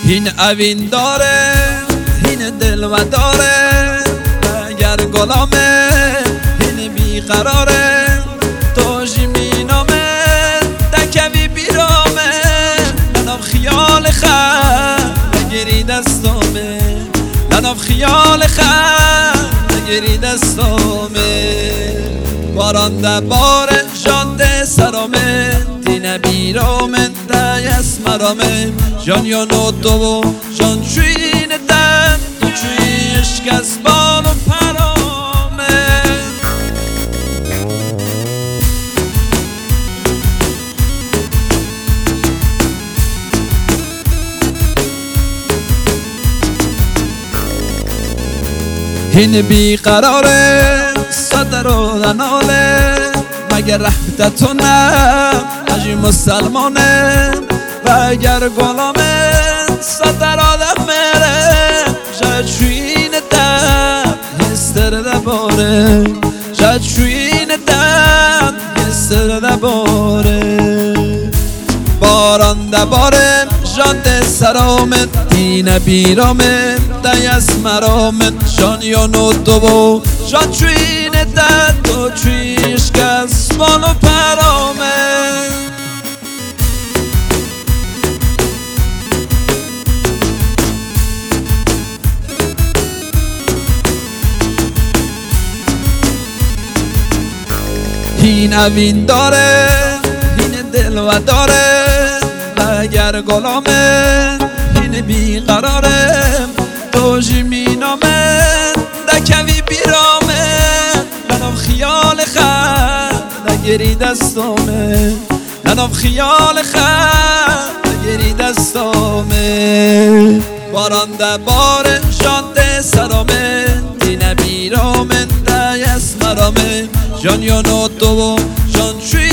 این اوین داره این دل و داره اگر گلامه این بیقراره توجی مینامه دکوی بیرامه لنام خیال خم نگیری دستامه لنام خیال خم نگیری دستامه باران دباره جاده سرامه دینه بیرامه دیس مرامه جان یا نوتو و جان چوینه دم تو چوی عشق از بال و پرامه این بیقراره صدر و دناله مگر رحمت تو نه اجی مسلمانه و اگر گلامه صدر آدم مره شاید شوین دم هستر دباره شاید شوین دم هستر دباره باران دباره جاده سرامت دین بیرامت دیس مرامت جان یا نوتو و جان چوین دد تو چویش کس بانو پرامت این اوین داره این دل و داره اگر گلامه این بیقراره توجی مینامه دکوی بیرامه لنام خیال خم نگیری دستامه لنام خیال خم نگیری دستامه باران دباره جاده سرامه دینه بیرامه دیس مرامه جان یا نوتو و جان چوی